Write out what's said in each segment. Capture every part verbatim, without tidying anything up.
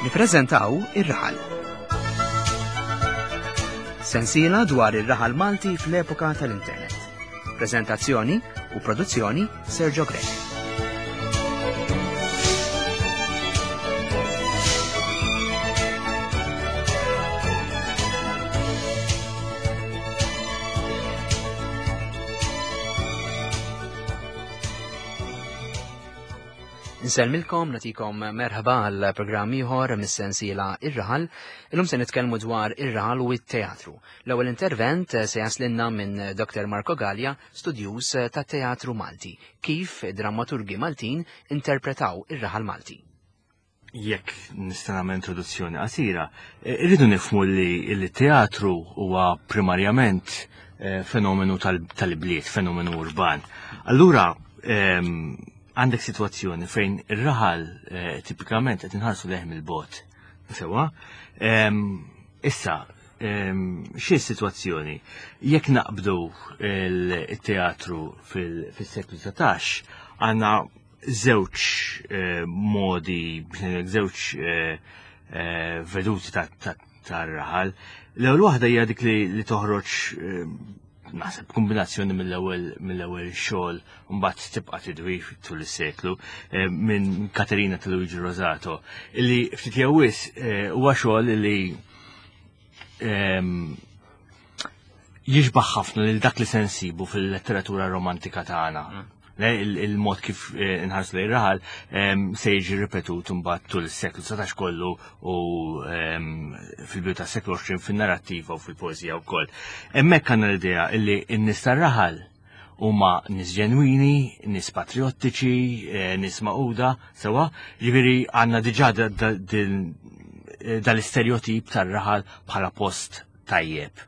Nippreżentaw ir-raħal. Sensiela dwar ir-raħal Malti fl-epoka tal-Internet. Preżentazzjoni u produzzjoni Sergio Grech. Nselmilkom natikom merħba għal programm ieħor mis-sensiela Ir-Raħal. Illum se nitkellmu dwar ir-raħal u t-teatru. L-ewwel intervent se jaslinna minn Doktor Marco Gallia, studjuż tat-teatru Malti. Kif drammaturgi Maltin interpretaw ir-raħal Malti. Jekk nista' nagħmel introduzzjoni qasira, irridu nifhmu li l-teatru huwa primarjament fenomenu tal-bliet, fenomenu urban. Allura għandek situazzjoni fejn ir-raħal tipikament qed inħarsu leħ il-bot. Sewa? Issa, xi situazzjoni? Jekk naqbdu il-teatru fis-seklu setax, għandna żewġ modi, żewġ veduti tar-raħal. L-ewwel waħda hija dik li toħroġ naħseb kombinazzjoni mill-ewwel xogħol mbagħad tibqa' tidwi tul is-seklu minn Caterina ta' Luigi Rosato, illi ftit jewwis huwa xogħol li jixbaħ ħafna lil dak li se nsibu fil-letteratura romantika tagħna. Il-mod kif inħarsu lejn ir-raħal se jiġi ripetut mbagħad tul is-seklu setax kollu u fil-bidu tas-seklu għoxrin fin-narrattiva u fil-poeżija wkoll. Hemmhekk għandna l-idea li n-nies tar-raħal huma nies ġenwini, nies patriottiċi, nies maquda, sewa, jiġifieri għandna diġà dal-istereotip tar-raħal bħala post tajjeb.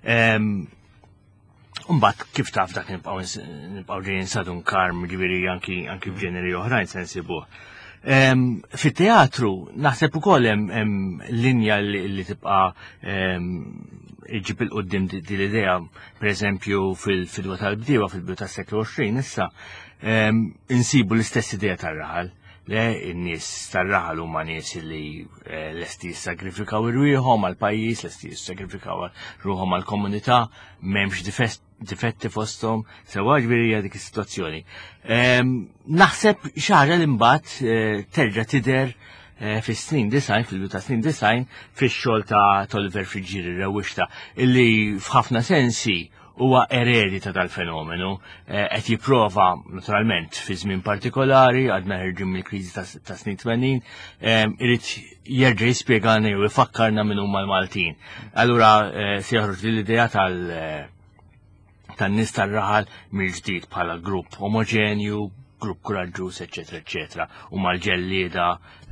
Umbat, kif taf dak nibqaw ġejjin sadun karm, ġifieri anki b'ġeneri oħrajn se nsibuh. Fit-teatru naħseb ukoll hemm linja li tibqa' iġib il-qudiem din l-idea, pereżempju fil-fidwa tal-bdiewa fil-bidu tas-seklu għoxrin issa insibu l-istess idea tar-raħal. Le, n-nies tar-raħal huma nies li lesti jissagrifikaw irwieħhom għall-pajjiż, lesti jissagrifikaw ruħhom għall-komunità, m'hemmx difetti fosthom, sewa ġifieri hija dik is-sitwazzjoni. Naħseb xi ħaġa li mbagħad terġa' tidher fis-snin disajn, fil-bidu ta' snin disajn, fix-xogħol ta' Oliver Frigieri ir-Rewwixta, illi f'ħafna sensi huwa eredita tal-fenomenu, qed jipprova naturalment fi żmien partikolari, għadna ħerġin mill-kriżi ta' snin tmenin, irid jerġa' jispjegana jew ifakkarna min huma l-Maltin. Allura se joħroġ l-idea tan-nies tar-raħal mill-ġdid bħala grupp omogenju, grupp kuraġġuż, eċetera, eċetera, huma l-ġellieda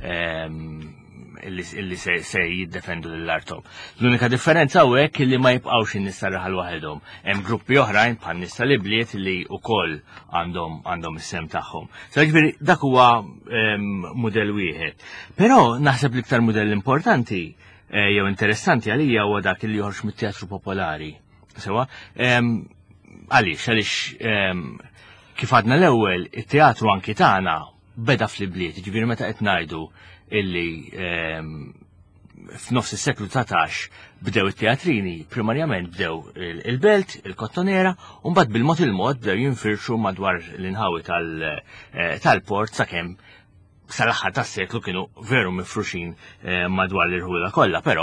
illi se jiddefendu l-artom. L-unika differenza u hekk li ma jibqgħux in-nies tar-raħal waħedhom. Hemm gruppi oħrajn bħal nies tal-ibliet li wkoll għandhom is-sem tagħhom. So jiġifieri dak huwa mudell wieħed. Però naħseb l-iktar mudell importanti jew interessanti għalija huwa dak li joħroġ mit-teatru popolari. Sewa? Għaliex, għaliex kif għadna l-ewwel, it-teatru anki tagħna beda fl-ibliet, jiġifieri meta qed ngħidu illi f'nofs is-seklu setax bdew it-teatrini, primarjament bdew il-belt, il-kottonera, u mbagħad bil-mod il-mod bdew jinfirxu madwar l-inħawi tal-port sakemm sal-aħħar tas-seklu kienu veru mifruxin madwar l-irħula kollha, però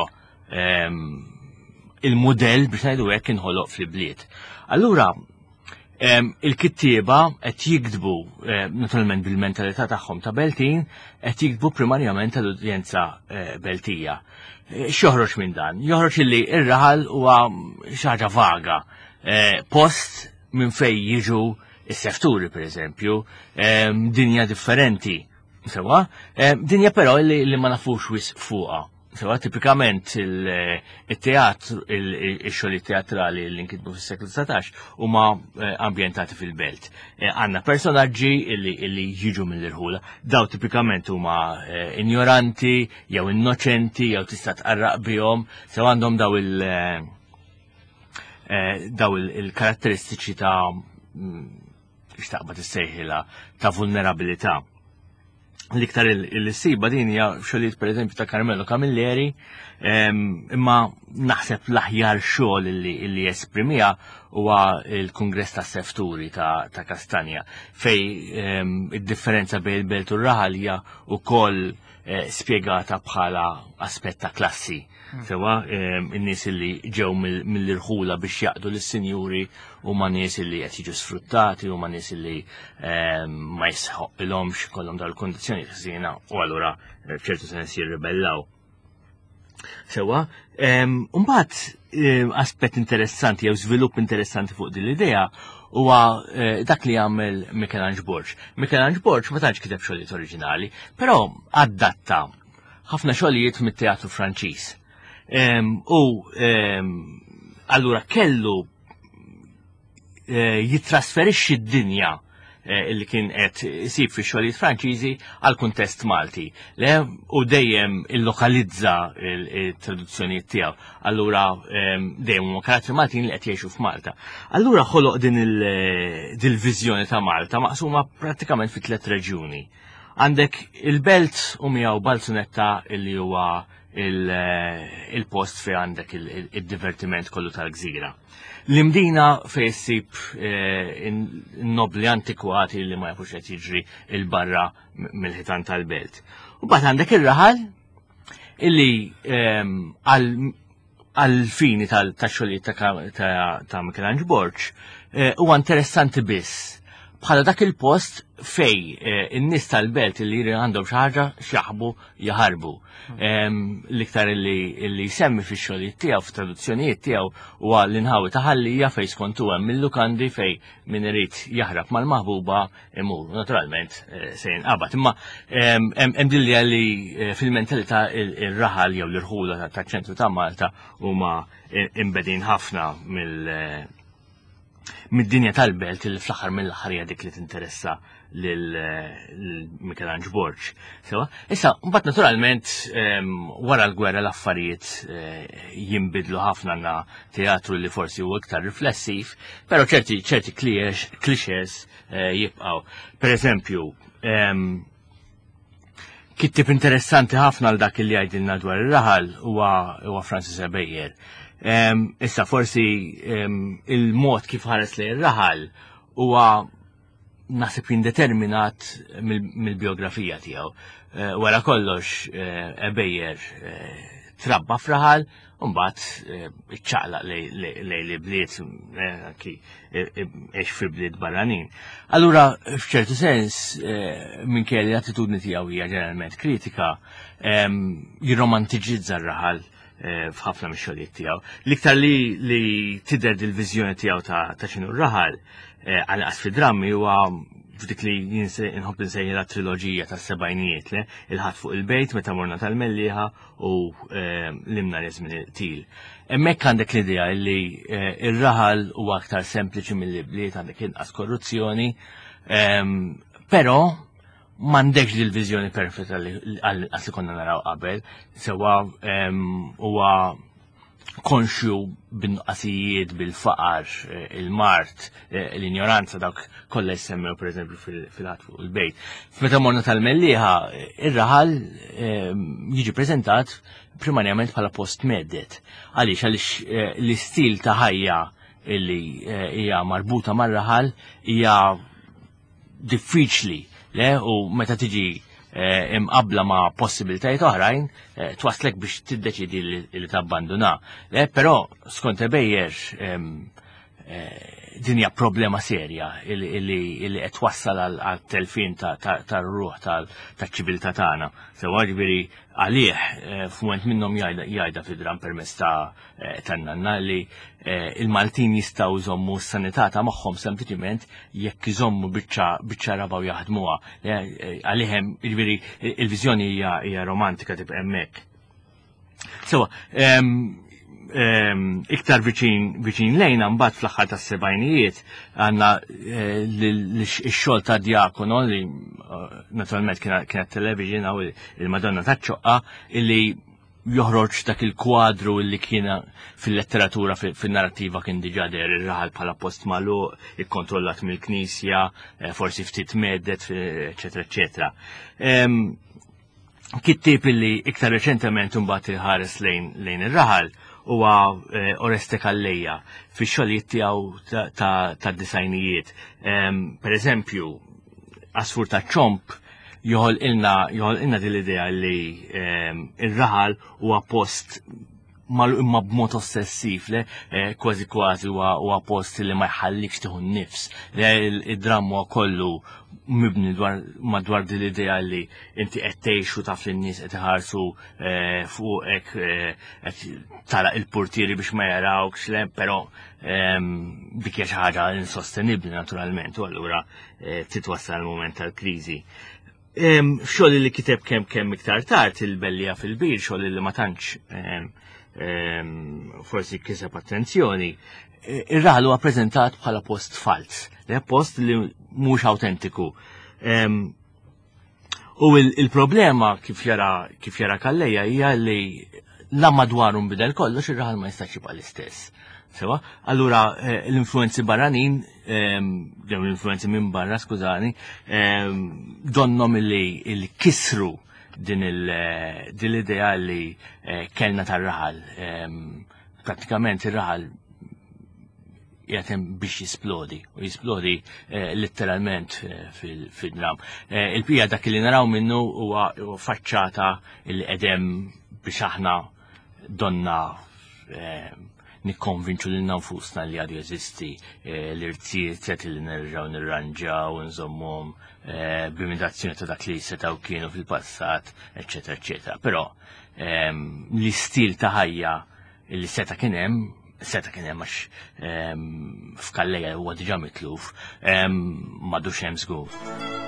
il-mudell biex ngħidu hekk inħoloq fl-ibliet. Allura il-kittieba qed jiktbu naturalment bil-mentalità tagħhom ta' Beltin, qed jiktbu primarjament tal-udjenza Beltija. X'joħroġ minn dan? Joħroġ illi ir-raħal huwa xi ħaġa vaga, post minn fejn jiġu s-sefturi pereżempju, dinja differenti. Sewa, dinja però li ma nafux wisq fuqha. Sewa, tipikament il-teatru, il-xogħli teatrali li nkitbu fis-seklu setax huma ambjentati fil-belt. Għandna personaġġi li jiġu mill-irħula, daw tipikament huma ignoranti, jew innoċenti, jew tista' tqarraq bihom, sew għandhom daw il- daw il-karatteristiċi ta' x'taqbad issejħilha ta' vulnerabilità. l-iktar il-siba din hija xogħlijiet pereżempju ta' Carmelo Camilleri, imma naħseb l-aħjar xogħol li jesprimiha huwa il-Kungress ta' Sefturi ta' Kastanja fej id-differenza bejn il-belt u r-raħal hija wkoll spjegata bħala aspett ta' klassi. Sewa in-nies li ġew mill-irħula biex jaqdu lis-sinjuri u ma' nies li qed jiġu sfruttati u ma' nies li ma jisħoqilhomx kollhom dawn il-kondizzjoni ħsiena u allura f'ċertu sens jirribellaw. Sewa, mbagħad aspett interessanti jew żvilupp interessanti fuq din l-idea huwa dak li jagħmel Michelange Borch. Michelange Borch ma tantx kiteb xogħlijiet oriġinali, però adatta ħafna xogħlijiet mit-teatru Franċiż. U allura kellu jitrasferixxi d-dinja li kien qed isib fi xogħlijiet Franċiżi għal kuntest Malti. Le u dejjem illokalizza il-traduzzjonijiet tiegħu. Allura dejjem huma karattri Maltin li qed jgħixu f'Malta. Allura ħoloq din il-viżjoni ta' Malta maqsuma prattikament fi tliet reġjuni. Għandek il-belt u miegħu Balzunetta li huwa il-post fejn għandek il-divertiment kollu tal-gżira. L-imdina fej ssib in-nobli antikwati li ma jafux qed jiġri il-barra mill-ħitan tal-belt. U bagħad għandek ir-raħal illi għal-fini tax-xogħlijiet ta' Michelange Borch huwa interessanti biss bħala dak il-post fej in-nies tal-belt li għandhom xi ħaġa x'jaħbu jaħarbu. L-iktar li jsemmi fix-xogħlijiet tiegħu f'traduzzjonijiet tiegħu huwa l-inħawi ta' ħallija fejn skontu hemm mill-lukandi fejn min irid jaħrab mal-maħbuba imur. Naturalment se jinqabad. Imma hemm dilja li fil-mentalità ir-raħal jew l-irħula taċ-ċentru ta' Malta huma imbedin ħafna mill mid-dinja tal-belt li fl-aħħar mill-aħħar hija dik li tinteressa lil Michelange Borch. Issa, mbagħad naturalment wara l-gwerra l-affarijiet jinbidlu ħafna għandna teatru li forsi huwa iktar riflessiv, però ċerti ċerti clichés jibqgħu. Pereżempju, kittib interessanti ħafna għal dak li jgħidilna dwar ir-raħal huwa Francis Ebeyer. Issa forsi il-mod kif ħares li r-raħal huwa naħseb jindeterminat mill-biografija tiegħu. Wara kollox Ebeyer trabba f'raħal u mbagħad iċċaqlaq lejn li bliet għex fi bliet barranin. Allura f'ċertu sens minkejja li l-attitudni tiegħu hija ġeneralment kritika jirromantiġizza r-raħal f'ħafna mix-xogħlijiet tiegħu. L-iktar li tidher dil-viżjoni tiegħu ta' x'inhu r-raħal għal-qas fid-drammi huwa f'dik li jinħobb insejħilha triloġija tas-sebgħinijiet le il-ħadd fuq il-bejt meta morna tal-mellieħa u l-imna żmien til. Hemmhekk għandek l-idea li r-raħal huwa aktar sempliċi mill-bliet għandek inqas korruzzjoni, però m'għandekx din il-viżjoni perfetta għas li konna naraw qabel, sewa huwa konxju bin-nuqqasijiet bil-faqar, il-mart, l-ignoranza dawk kollha jsemmew pereżempju fil-ħadd fuq il-bejt. Meta morna tal-mellieħa, ir-raħal jiġi preżentat primarjament bħala post medet. Għaliex għaliex l-istil ta' ħajja li hija marbuta mar-raħal hija diffiċli. Le, u meta tiġi imqabla ma' possibilitajiet oħrajn, twaslek biex tiddeċidi li tabbanduna. Le, però skont Ebeyer din hija problema serja li qed twassal għal telfin tar-ruħ taċ-ċiviltà tagħna. Sewa ġifieri għalih f'mument minnhom jgħidha fid-dram permezz tan-nanna li il-Maltin jistgħu jżommu s-sanità ta' magħhom sempliċiment jekk iżommu biċċa raba u jaħdmuha. Għalihom ġifieri il-viżjoni hija romantika tibqa' hemmhekk. Sewa, iktar viċin lejna mbagħad fl-aħħar tas-sebgħinijiet għandna x-xogħol ta' Diakono li naturalment kienet television u il-Madonna taċ-ċoqqa illi joħroġ dak il-kwadru li kiena fil-letteratura, fil-narrativa kien diġà der ir-raħal bħala post magħluq, ikkontrollat mill-Knisja, forsi ftit meddet, eċetera, eċetera. Kittib li iktar reċentement imbagħad iħares lejn lejn ir-raħal huwa Oreste Calleja fix-xogħlijiet tiegħu tad-disajnijiet. Pereżempju, Asfur ta' ċomp joħol ilna joħol ilna dil-idea li ir-raħal huwa post imma b'mod ossessiv, le kważi kważi huwa post li ma jħallikx tieħu nnifs. Id-dramma kollu mibni madwar dil-idea li inti qed tgħixu taf li n-nies qed iħarsu fuqek qed tara il-portieri biex ma jarawx, le, però dik hija xi ħaġa insostenibbli naturalment, u allura titwassal il-mument tal-kriżi. Xogħol li kiteb kemm kemm iktar tard il-Bellija fil-Bir, xogħol li ma tantx forsi kiseb attenzjoni, ir-raħal huwa ppreżentat bħala post fals, le post li mhux awtentiku. U il-problema kif jara kif jara Calleja hija li la madwarum bidel kollox ir-raħal ma jistax jibqa' l-istess. Sewa, allura l-influenzi barranin, jew l-influenzi minn barra, skużani, donnom li kisru din l-idea li kellna tar-raħal. Prattikament ir-raħal jatem biex jisplodi, u jisplodi letteralment fil-dram. Il-pija dak li naraw minnu huwa faċċata il-edem biex aħna donna nikkonvinċu lil nfusna li għadu jeżisti l-irtiet li nerġgħu nirranġaw, nżommhom b'imitazzjoni ta' dak li setgħu kienu fil-passat, eċetera, eċetera. Però l-istil ta' ħajja li seta' kien hemm, seta' kien hemm għax f'Kalleja huwa diġà mitluf, m'għadux hemm żgur.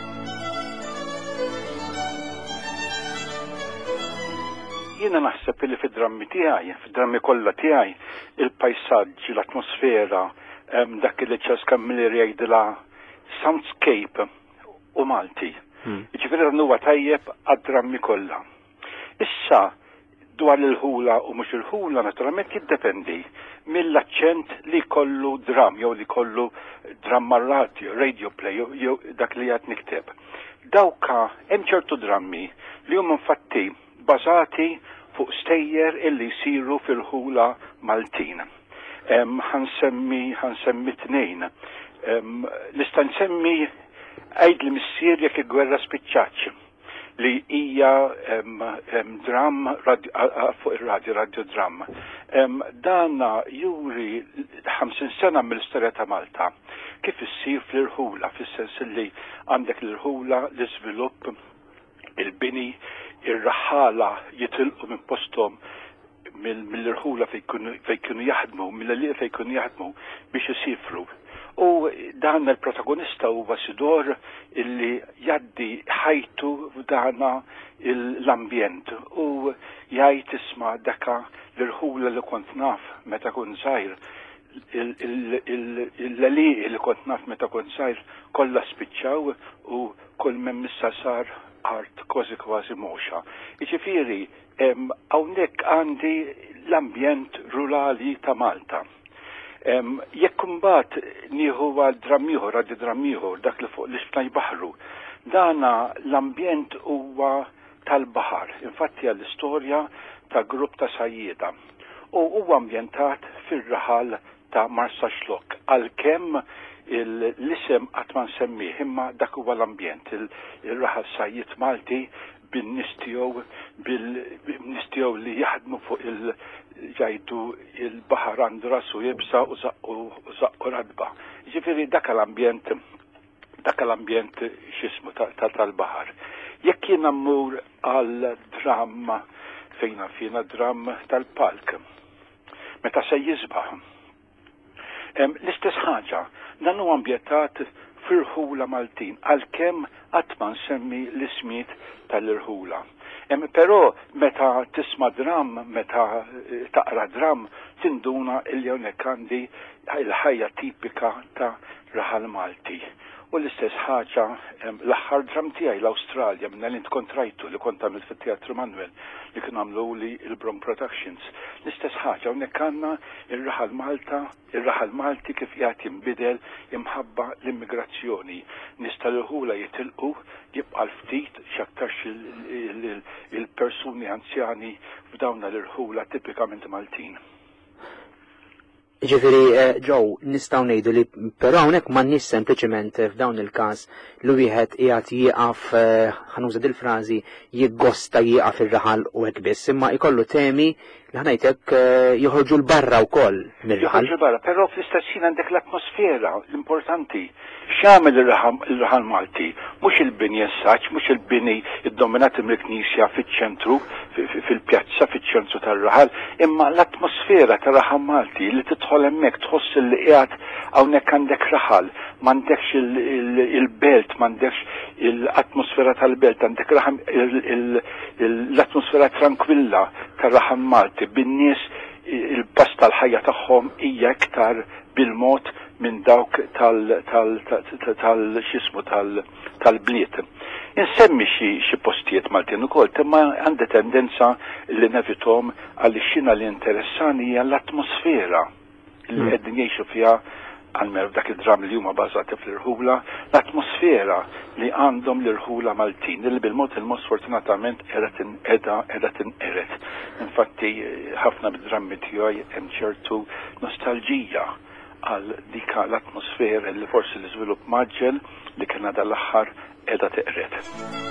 Jiena naħseb li fid-drammi tiegħi, fid-drammi kollha tiegħi, il-pajsaġġ, l-atmosfera, dak li ċeska Miller jgħidilha soundscape u Malti. Jiġifieri dan huwa tajjeb għad-drammi kollha. Issa dwar il-ħula u mhux il-ħula naturalment jiddependi mill-aċċent li kollu dram jew li kollu dramma radio, radio play jew dak li qed nikteb. Dawka hemm ċertu drammi li huma infatti bażati fuq stejjer illi jsiru fil-ħula Maltin. Ħansemmi ħansemmi tnejn. Nista' nsemmi għajd li missier jekk il-gwerra spiċċaċ li hija dram fuq ir-radju, radio dram. Dana juri ħamsin sena mill-istorja ta' Malta kif issir fl-irħula, fis-sens li għandek l-irħula, l-iżvilupp, il-bini, ir-raħala jitilqu minn postom mill-irħula fejn kienu jaħdmu, mill-liq fejn kienu jaħdmu biex isifru. U dan il-protagonista huwa Sidor illi jaddi ħajtu f'dana l-ambjent u jgħid isma' daka l-irħula li kont naf meta kont żgħir, il-laliq li kont naf meta kont żgħir kollha spiċċaw u kull minn issa sar art kważi kważi moxa. Jiġifieri hawnhekk għandi l-ambjent rurali ta' Malta. Jekk imbagħad nieħu għal drammiħor, għaddi drammiħor, dak li fuq l-isfnaj baħru, dana l-ambjent huwa tal-baħar, infatti għall-istorja ta' grupp ta' sajjieda. U huwa ambjentat fir-raħal ta' Marsa Xlok, għalkemm l-isem qatt ma nsemmih, imma dak huwa l-ambjent, il-raħal sajjied Malti bin-nies tiegħu, bil-nies tiegħu li jaħdmu fuq il- ġajdu il-baħar għandu rasu jibsa u zaqqu radba. Ġifiri dak l-ambjent, dak l-ambjent xismu tal-baħar. Jekk jiena mmur għal dram fejna fina dram tal-palk, meta se jizbaħ. L-istess ħaġa, dan huwa ambjentat fir-irħula Maltin, għalkemm qatt ma nsemmi l-ismiet tal-irħula. Però meta tisma dram, meta taqra dram, tinduna il hawnhekk għandi il-ħajja tipika ta' raħal Malti. U l-istess ħaġa l-aħħar dram tiegħi l-Awstralja minna li nkontrajtu li kont għamilt fit-Teatru Manuel li kien għamlu li il-Brom Productions. L-istess ħaġa hawnhekk għandna ir-raħal Malta, ir-raħal Malti kif qiegħed jinbidel imħabba l-immigrazzjoni. Nista' l-ħula jitilqu jibqa' l-ftit x'aktarx il-persuni anzjani f'dawna l-irħula tipikament Maltin. Ġifiri, Joe, nistaw nejdu li però hawnhekk m'għandniex sempliċement f'dawn il-każ li wieħed qiegħed jieqaf ħanuża dil-frażi jiggosta jieqaf ir-raħal u hekk biss, imma jkollu temi li ħanajtek joħorġu l-barra wkoll mir-raħal. Joħorġu barra, però fl-istess ħin għandek l-atmosfera l-importanti. X'għamel il-raħal Malti? Mhux il-bini essaċ, mhux il-bini iddominati mill-Knisja fiċ-ċentru, fil-pjazza fiċ-ċentru tar-raħal, imma l-atmosfera tar-raħal Malti li tidħol hemmhekk tħoss li qiegħed hawnhekk għandek raħal, m'għandekx il-belt, m'għandekx l-atmosfera tal-belt, għandek l-atmosfera tranquilla tar-raħal Malti bin-nies il-pass tal-ħajja tagħhom hija iktar bil-mod minn dawk tal-xismu tal-bliet. Insemmi xi postijiet Maltin ukoll, imma għandi tendenza li nevitom għalli xina li interessani hija l-atmosfera li qegħdin jgħixu fiha għalmer dak id-dram li huma bażati fl-irħula, l-atmosfera li għandhom l-irħula Maltin, li bil-mod il-mod sfortunatament qiegħda qiegħda tinqeret. Infatti ħafna bid-drammi tiegħi hemm ċertu nostalġija għal dika l-atmosfera li forsi l-iżvilupp maġġel li kena dal-aħħar qiegħda tiqret.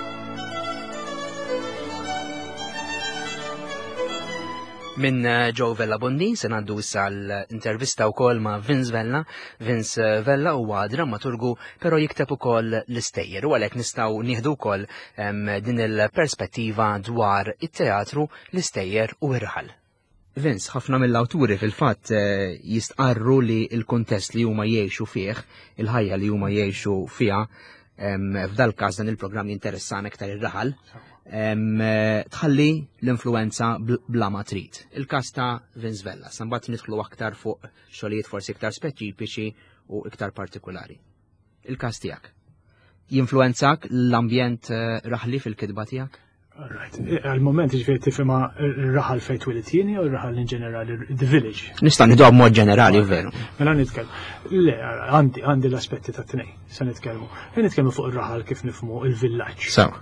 Minn Joe Vella Bondi se ngħaddu issa l-intervista wkoll ma' Vince Vella. Vince Vella huwa drammaturgu però jikteb ukoll l-istejjer u għalhekk nistgħu nieħdu wkoll din il-perspettiva dwar it-teatru, l-istejjer u r-raħal. Vince, ħafna mill-awturi fil-fatt jistqarru li l-kuntest li huma jgħixu fih, il-ħajja li huma jgħixu fiha, f'dal każ dan il-programm jinteressana iktar ir-raħal, tħalli l-influenza bla ma trid. Il-każ ta' Vince Vella, sambat nidħlu aktar fuq xogħlijiet forsi iktar speċifiċi u iktar partikolari. Il-każ tiegħek. Jinfluenzak l-ambjent raħli fil-kitba tiegħek? Alright, għal-moment ġifieri tifhimha r-raħal fejn twilit jieni u r-raħal in ġenerali, the village. Nista' nidu b'mod ġenerali veru. Mela nitkellem. Le, għandi għandi l-aspetti ta' tnejn se nitkellmu. Nitkellmu fuq ir-raħal kif nifhmu il-villaġġ. Sew.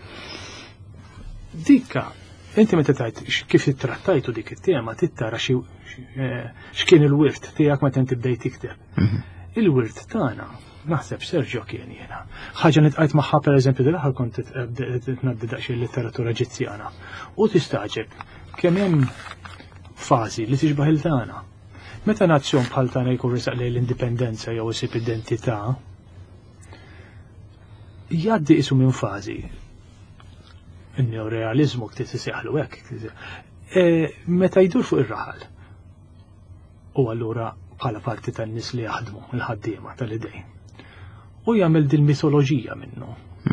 Dikka, inti meta tajt kif ittrattajtu dik it-tema tittara xi x'kien il-wirt tiegħek meta inti bdejt tikteb. Il-wirt tagħna naħseb Sergio kien jiena. Ħaġa nitqajt magħha pereżempju dil-aħħar kont tnaddi daqsxejn litteratura Eġizzjana. U tistaġeb kemm hemm fażi li tixbaħ il-tagħna. Meta nazzjon bħal tagħna jkun risaq lejn l-indipendenza jew isib identità, jgħaddi isu minn fażi. Il-neorealizmu ktit isjaħlu hekk. Meta jdur fuq ir-raħal. U allura bħala parti tan-nies li jaħdmu il-ħaddiema tal-idej. U jagħmel din mitoloġija minnu.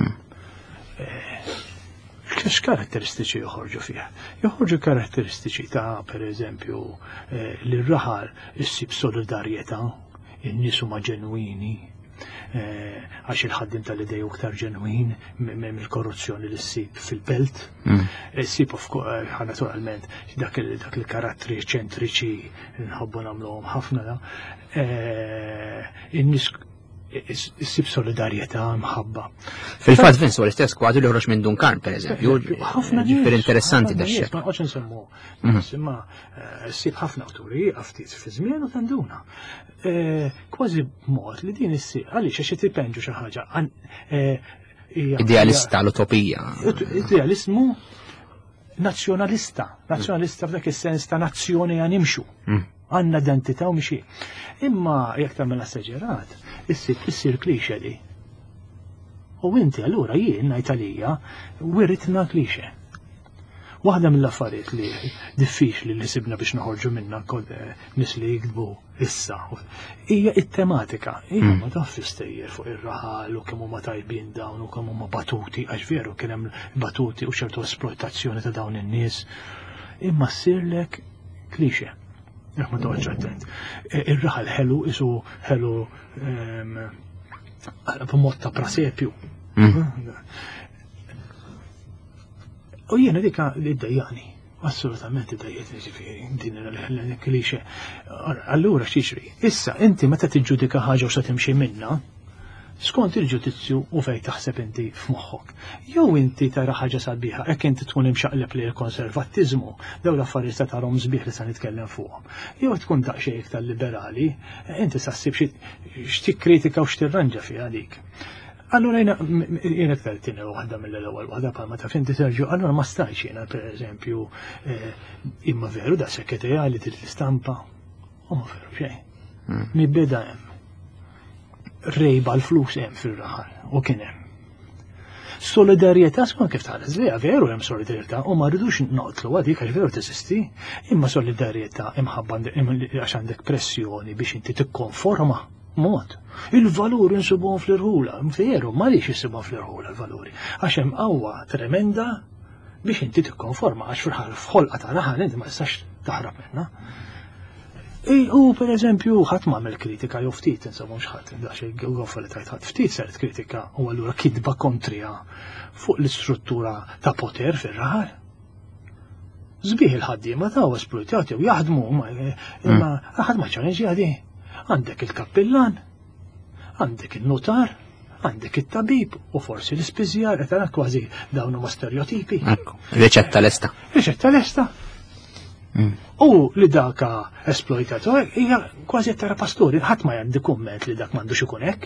X'karatteristiċi joħorġu fiha? Joħorġu karatteristiċi ta' pereżempju li r-raħal issib solidarjetà, in-nies huma ġenwini, għax il-ħaddim tal-idej uktar ġenwin minn il-korruzzjoni li ssib fil-belt. Ssib naturalment dak il-karattri ċentriċi nħobbu nagħmluhom ħafna da. In-nies issib solidarjetà mħabba. Fil-fatt Vince huwa l-istess kwadru li joħroġ minn Dunkarn pereżempju. Ħafna ġifier interessanti dax-xekk. Ma nqgħodx insemmu. Imma ssib ħafna awturi ftit fi żmien u tanduna. Kważi b'mod li din issir għaliex għax tipenġu xi ħaġa. Idealista l-utopija. Idealismu nazzjonalista. Nazzjonalista f'dak is-sens ta' nazzjoni għan nimxu. Għandna identità u mixi. Imma jekk tagħmel asseġerat, issir issir klixe di. U inti allura jien ngħid għalija wiritna klixe. Waħda mill-affarijiet li diffiċli li sibna biex noħorġu minnha nies li jiktbu issa hija t-tematika. Hija ma taf istejjer fuq ir-raħal u kemm huma tajbin dawn u kemm huma batuti għax veru kien hemm batuti u ċertu esploitazzjoni ta' dawn in-nies. Imma ssirlek klixe. Jekk ma toħġ attent. Ir-raħal ħelu isu ħelu b'mod ta' prasepju. U jiena dika id-dajjani, assolutament id-dajjani ġifieri, din l-klixe. Allura x'jiġri? Issa inti meta tiġġudika ħaġa u se timxi minnha, skont il-ġudizzju u fejn taħseb inti f'moħħok. Jew inti tara ħaġa sabiħa hekk inti tkun imxaqleb li l-konservattiżmu, dawn l-affarijiet se tarhom sbieħ li se nitkellem fuqhom. Jew tkun daqsxejn iktar liberali, inti se ssib x'tikkritika u x'tirranġa fiha dik. Allura jiena iktar tieni waħda mill-ewwel waħda bħalma taf inti terġu, allura ma stajx jiena pereżempju imma veru daqshekk ideali tistampa u ma veru xejn. Mibeda hemm. Rejba l-flus hemm fir-raħal u kien hemm. Solidarjetà skont kif tħares liha veru hemm solidarjetà u ma rridux noqtlu għadik għax veru teżisti, imma solidarjetà imħabba għax għandek pressjoni biex inti tikkonforma mod. Il-valuri nsibuhom fl-irħula, veru ma rix isibhom fl-irħula l-valuri, għax hemm qawwa tremenda biex inti tikkonforma għax fil-ħal f'ħolqa ta' raħal inti ma tistax taħrab minnha. U per eżempju, ħadd m'għamel kritika jew ftit insomma mhux ħadd, dax il-goffa li tajt ħadd ftit saret kritika u allura kidba kontrija fuq l-istruttura ta' poter fir-raħal. Żbieħ il-ħaddiema taw esploitati jew jaħdmu imma ħadd ma ċalenġi għadi. Għandek il-kappillan, għandek il-notar, għandek it-tabib u forsi l-ispiżjar qed tara kważi dawn huma stereotipi. Riċetta lesta. Riċetta lesta. U li daka esploitator hija kważi tara pastori, ħadd ma jgħaddi kumment li dak m'għandux ikun hekk.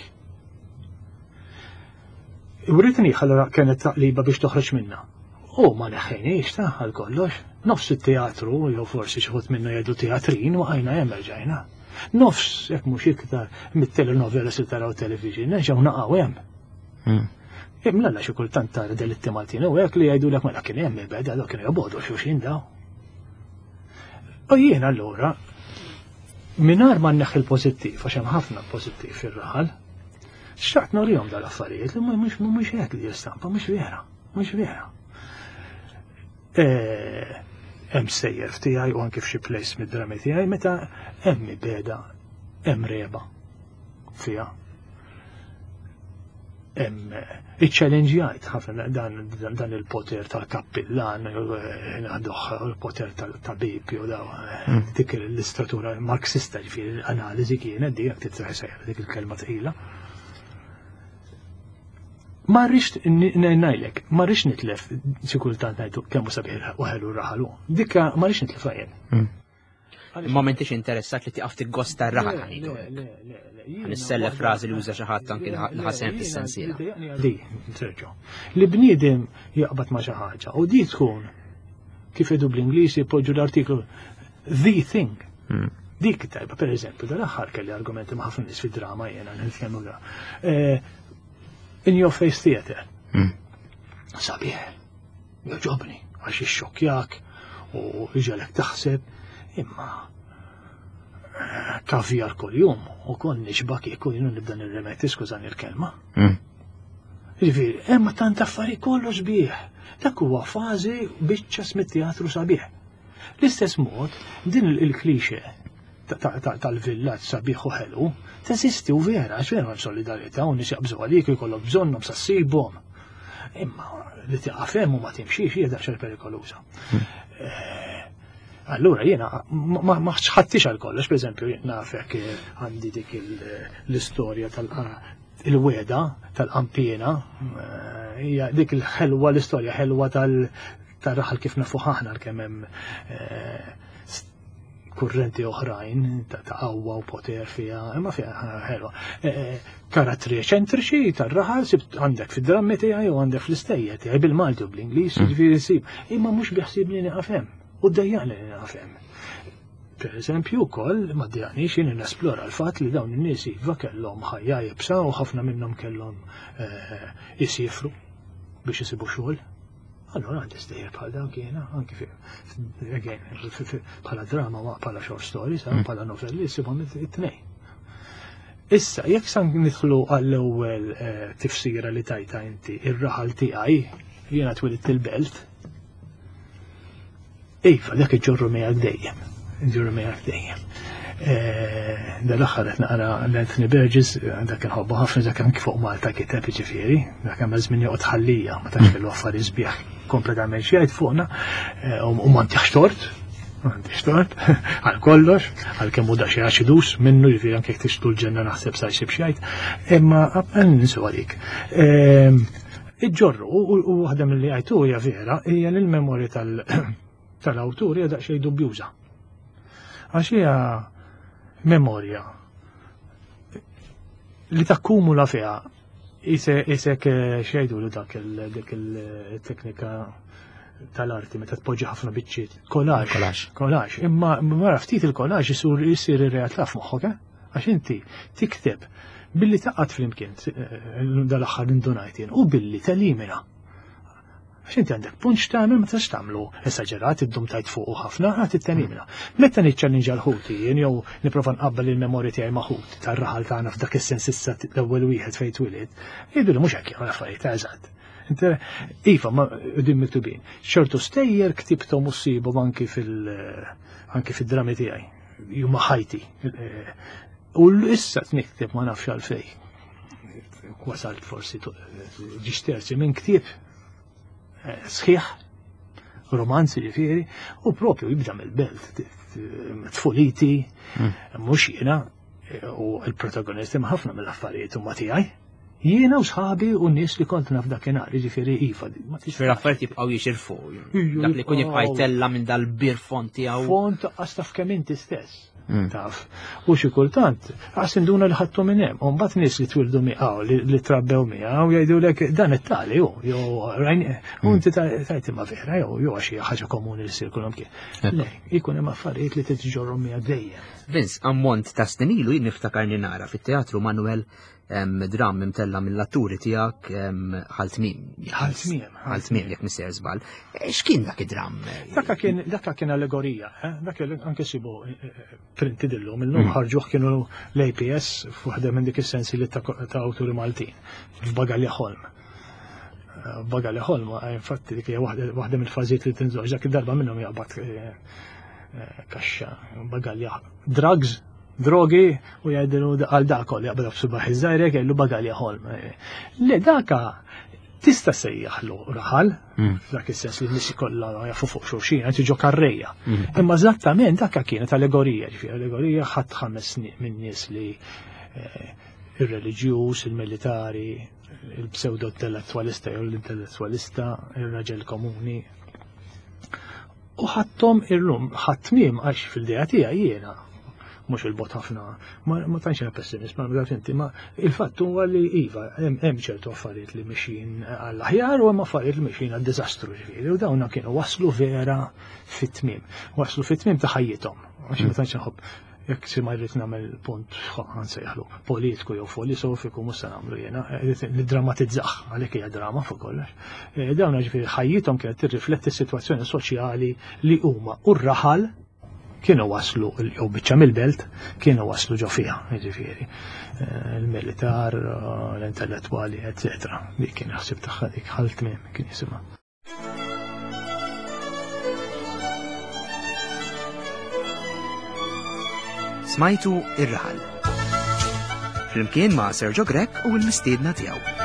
Uritni ħallura kienet taqliba biex toħroġ minnha. U ma neħħejniex ta' għal kollox. Nofs it-teatru jew forsi xi ħadd minnu jgħidu teatrin waqajna hemm erġajna. Nofs hekk mhux iktar mit-telenovela se taraw television, nerġgħu naqgħu hemm. Imla xi kultant tara delitti Maltin u hekk li jgħidulek mela kien hemm il-beda dawk kienu jgħobodu xulxin daw. U jien allura mingħajr ma nneħħi l-pożittiv għax hemm ħafna pożittiv fir-raħal, xtaqt norihom dal-affarijiet li mhumiex hekk li jistampa, mhux vera, mhux vera. Hemm sejjer tiegħi u anke f'xi place mid-drami tiegħi meta hemm beda hemm reba fiha. Hemm iċċalenġjajt ħafna dan il-poter tal-kappillan għanduh il-poter tal-tabib jew daw dik l-istratura marxista ġifieri l-analiżi kienet dik titseħsejjer dik il-kelma tqila. Ma rridx ngħidlek, ma rridx nitlef xi kultant ngħidu kemm hu sabiħ u ħelu raħalu. Dikka ma rridx nitlef għajjen. Ma m'intix interessat li tiqaf tiggosta r-raħal ħanidu. Nissellef frażi li uża xi ħadd anke l-ħasem fis-sensiela. Di, terġgħu. Li bniedem jaqbad ma' xi ħaġa u di tkun kif idu bl-Ingliż jipoġġu l-artiklu the thing. Dik tajba, pereżempju, dal-aħħar kelli argumenti ma' ħafna nies fid-drama jiena nitkellmu in your face theater. Sabiħ, joġobni, għax ixxokjak u iġalek taħseb, imma kavjar kol-jum u kon nixbak jekun jinu nibda nirremetti, skużani l-kelma. Ġifiri, imma tant affari kollu sbieħ, dak huwa fażi biċċa smit-teatru sabiħ. L-istess mod, din il-klixe tal-villaġġ sabiħ u ħelu, teżisti u vera, għax vera solidarieta u nis jaqbżu għalik jkollok bżonnhom sassibhom. Imma li tiqafhem u ma timxiex hija daqsxejn perikoluża. Allura jiena ma ħaddix għal kollox, pereżempju nafek għandi dik l-istorja tal-weda tal-qampjena, hija dik il-ħelwa l-istorja ħelwa tal-raħal kif nafu ħaħna kemm hemm kurrenti oħrajn ta' qawwa u poter fiha, imma fiha ħelwa. Karattri ċentriċi tar-raħal sibt għandek fid-drammi tiegħi u għandek fl-istejja tiegħi bil-Malti u bl-Ingliż, jiġifieri nsib, imma mhux biħsibni naqafhem u ddejjaqli li naqafhem. Pereżempju wkoll ma ddejjaqniex jien nesplora l-fatt li dawn in-nies iva kellhom ħajja jibsa u ħafna minnhom kellhom isifru biex isibu xogħol. Allora għandi stejjer bħal dawk jiena, anke bħala drama ma bħala short stories, bħala novelli, sibhom it-tnejn. Issa, jekk san nidħlu għall-ewwel tifsira li tajta inti ir-raħal tiegħi, jiena twilidt il-belt. Iva, dak iġorru miegħek dejjem, iġorru miegħek dejjem. Dal-aħħar qed naqra l-Anthony Burgess, dak inħobbu ħafna dak hemm fuq Malta kiteb jiġifieri, dak hemm żmien joqgħod ħallija ma tantx kellu affarijiet sbieħ kompletament xi jgħid fuqna u ma ntix tort, ma ntix tort għal kollox, għal kemm hu da xi aċidus minnu jiġifieri anke jekk tixtu l-ġenna naħseb sa jsib xi jgħid, imma ninsu għalik. Iġġorru u waħda milli għajtu hija vera hija l-memorja tal-awtur hija daqsxejn dubjuża. Għax hija memorja li takkumula fiha isek xejdu dak il-teknika tal-arti meta tpoġġi ħafna biċċiet. Kollax. Kollax. Imma mara ftit il-kollax isur isir ir-realtà f'moħħok, għax inti tikteb billi taqgħod flimkien dal-aħħar indunajt jien u billi telimina. Għax inti għandek punċ tagħmel ma tistax tagħmlu esaġerat iddum tajt fuq ħafna ħadd it-telimina. Meta niċċallinġa l-ħuti jien jew nipprova nqabbel il-memorja tiegħi ma' ħut tar-raħal tagħna f'dak is-sens issa l-ewwel wieħed fejn twiled, jgħidu li mhux hekk jagħmel affarijiet eżatt. Iva, ma din miktubin. ċertu stejjer ktibthom u ssibhom anki fil anki fid-drami tiegħi. Huma ħajti. U issa nikteb ma nafx għalfej. Wasalt forsi ġisterzi minn ktieb sħiħ, romanzi ġifieri, u propju jibda mill-belt, tfuliti, mhux jiena, u l-protagonisti ma' ħafna mill-affarijiet huma tiegħi. Jiena u sħabi u n-nies li kont naf dakinhar, ġifieri iva. Fir-affarijiet jibqgħu jixirfu. Dak li kun jibqa' jtella minn dal-bir font tiegħu. Font qastaf kemm inti stess. Taf. U xi kultant, għas induna li ħadtu minn hemm, u mbagħad nies li twildu miegħu li trabbew miegħu jgħidulek dan it-tali hu, jew rajn u inti tajt imma vera jew jew xi ħaġa komuni li ssir kulhom kien. Le, jkun hemm affarijiet li tiġġorhom miegħek dejjem. Vince, ammont ta' stenilu jien niftakarni nara fit-teatru Manuel dram imtella mill-atturi tiegħek ħaltmiem. Ħaltmiem. Ħaltmiem jekk mister żball. X'kien dak id-dram? Dakka kien dakka kien allegorija, dak anke sibu printed illum, illum ħarġuh kienu l-A P S f'waħda minn dik is-sensi li ta' awturi Maltin, f'Bagalja Holm. Bagalja Holm, infatti dik hija waħda mill-fażijiet li tinżoġ dak id-darba minnhom jaqbad kaxxa Bagalja drugs, drogi u jgħidilu għal dakol jaqbad f'subaħ iż-żajrek jgħidu Bagalja Holm. Le daka tista' sejjaħlu raħal, dak is-sens li n-nies kollha jafu fuq xulxin qed jiġu karrejja. Imma eżattament dak kienet allegorija, ġifieri allegorija ħadd ħames minn nies li ir-reliġjuż, il-militari, il-pseudo-intellettwalista jew l-intellettwalista, ir-raġel komuni. U ħadthom irlum ħadd-tmiem għax fil-dejja tiegħi jiena mhux il-bot ħafna, ma tantx jiena pessimist, ma bda inti, ma il-fatt huwa li iva hemm ċertu affarijiet li mixin għall-aħjar u hemm affarijiet li mixin għad-diżastru ġifieri, u dawna kienu waslu vera fit-tmiem, waslu fit-tmiem ta' ħajjithom, għax ma tantx inħobb jekk si ma jrid nagħmel punt ħansejħlu politiku jew filosofiku mhux se nagħmlu jiena, niddramatizzaħ għalhekk hija drama fuq kollox. Dawna ġifieri ħajjithom kienet tirrifletti s-sitwazzjoni soċjali li huma u r-raħal kienu waslu, jew biċċa mill-belt, kienu waslu ġo fiha, jiġifieri. Il-militar, l-intellettwali, eccetera. Dik kien ħsib tagħha dik ħaltmiem kien jisimha. Smajtu ir-raħal. Flimkien ma' Sergio Grek u l-mistiedna tiegħu.